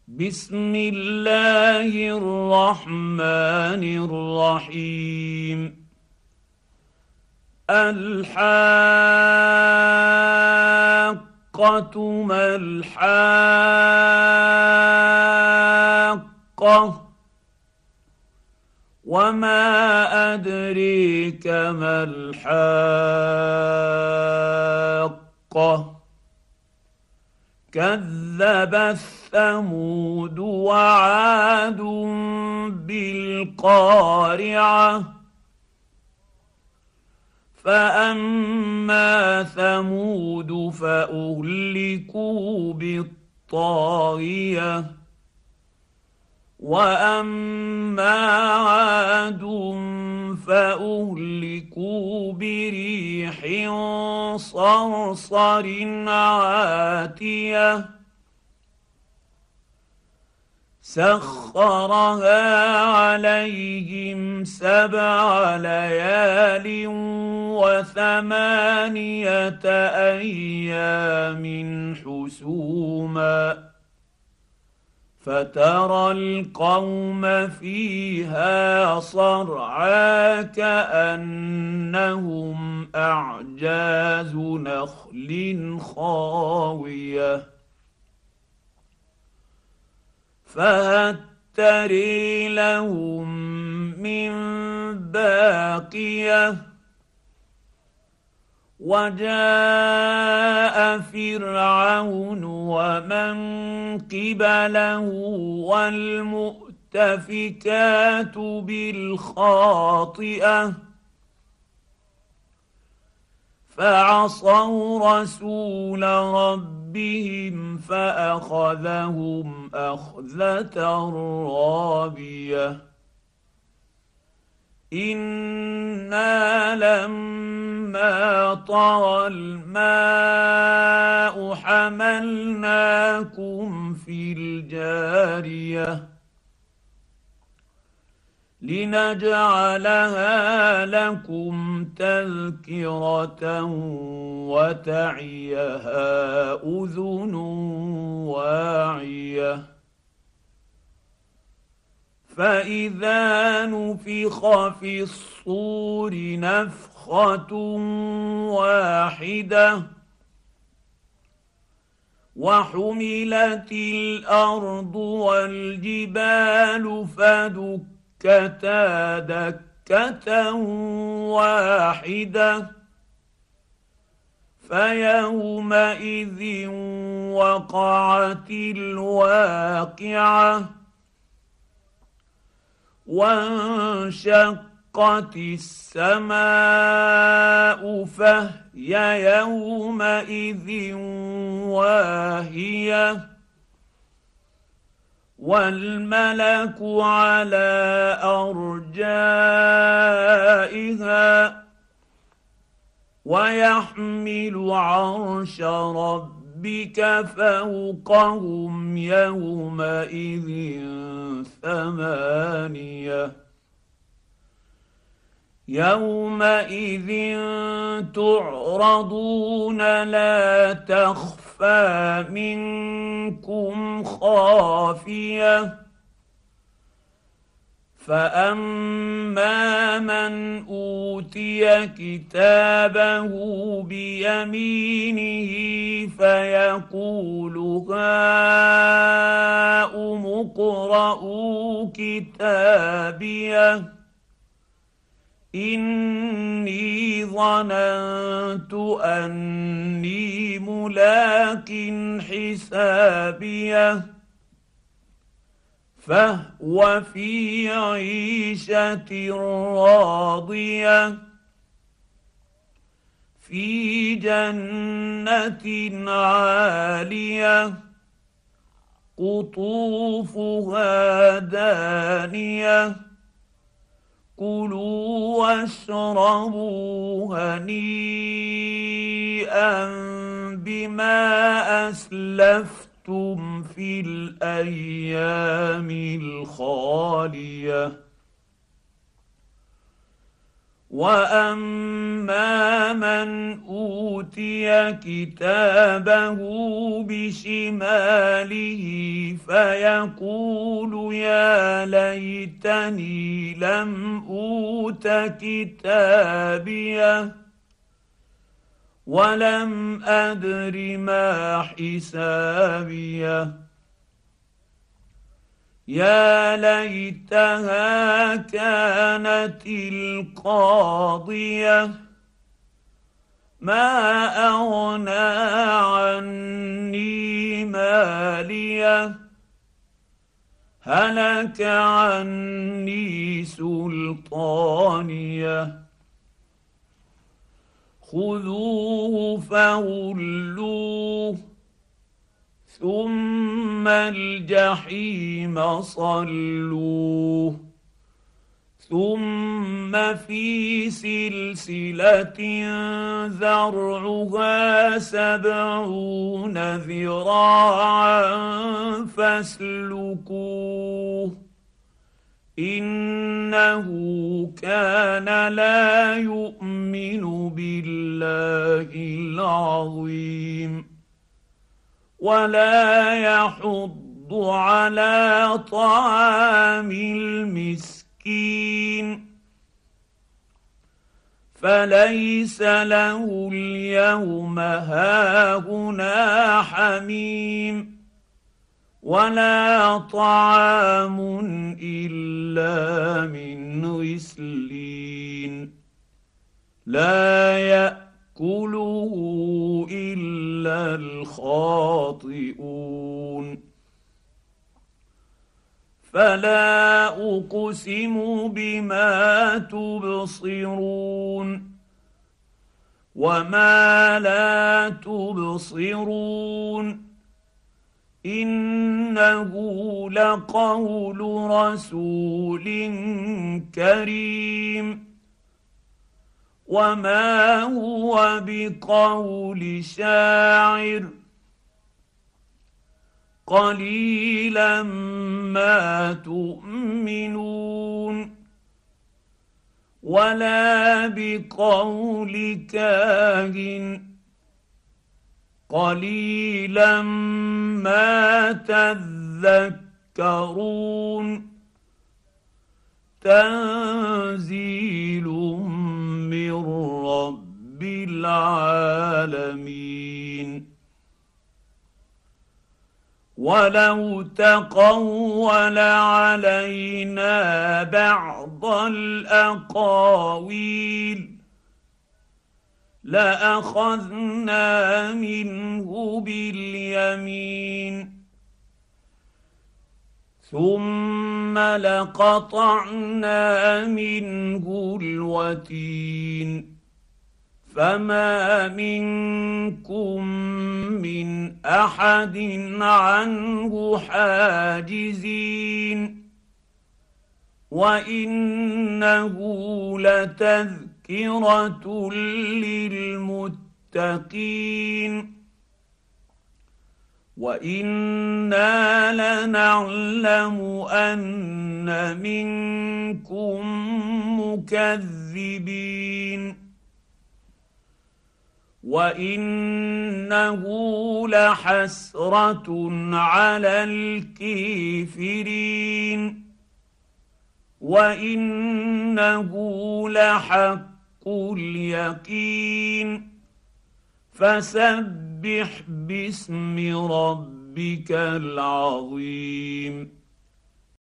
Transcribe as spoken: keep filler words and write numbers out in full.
بسم الله الرحمن الرحيم. الحاقة ما الحاقة، وما أدريك ما الحاقة. كذبت ثمود وعاد بالقارعة. فأما ثمود فأهلكوا بالطاغية، وأما عاد فأهلكوا بريح صرصر عاتية سخرها عليهم سبع ليال وثمانية أيام حسوما، فترى القوم فيها صرعى كأنهم أعجاز نخل خاوية. فهل تري لهم من باقية. وجاء فرعون ومن قبله والمؤتفكات بالخاطئة، فعصوا رسول ربهم فأخذهم أخذة رابية. إنا لما طغى الماء حملناكم في الجارية لنجعلها لكم تذكرة وتعيها أذن واعية. فإذا نفخ في الصور نفخة واحدة وحملت الأرض والجبال فدكتا دكة واحدة. فيومئذ وقعت الواقعة وانشقت السماء فهي يومئذ واهية، والملك على أرجائها ويحمل عرش ربك فوقهم يومئذ ثمانية. يومئذ تعرضون لا تخفى منكم خافية. فأما من أوتي كتابه بيمينه فيقول هاؤم اقرءوا كتابيه إني ظننت أني ملاق حسابيه. فهو في عيشة راضية في جنة عالية قطوفها دانية. كلوا واشربوا هنيئا بما أسلفتم في الأيام الخالية. واما من اوتي كتابه بشماله فيقول يا ليتني لم اوت كتابيه ولم ادر ما حسابيه يا ليتها كانت القاضيه ما اغنى عني ماليه هلك عني سلطانيه خذوه فغلوه ثم الجحيم صلوه ثم في سلسله ذرعها سبعون ذراعا فاسلكوه انه كان لا يؤمن بالله العظيم ولا يحض على طعام المسكين فليس له اليوم هاهنا حميم ولا طعام الا من غسلين لا ياكله الا الخاطئون فلا اقسم بما تبصرون وما لا تبصرون انه لقول رسول كريم وما هو بقول شاعر قليلا ما تؤمنون ولا بقول كاهن قليلا ما تذكرون تنزيل من رب العالمين ولو تقول علينا بعض الأقاويل لأخذنا منه باليمين ثم لقطعنا منه الوتين فما منكم من احد عنه حاجزين وانه لتذكره للمتقين وانا لنعلم ان منكم مكذبين وانه لحسره على الكافرين وانه لحق اليقين فسبح باسم ربك العظيم